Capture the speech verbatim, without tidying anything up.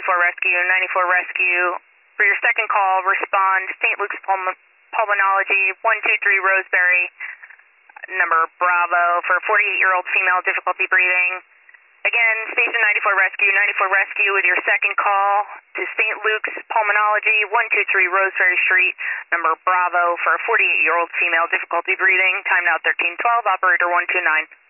ninety-four Rescue, ninety-four Rescue. For your second call, respond Saint Luke's Pulm Pulmonology, one two three Roseberry, number Bravo, for forty-eight-year-old female, difficulty breathing. Again, Station ninety-four Rescue, ninety-four Rescue with your second call to Saint Luke's Pulmonology, one two three Roseberry Street, number Bravo, for a forty-eight-year-old female, difficulty breathing. Time now thirteen twelve, operator one two nine.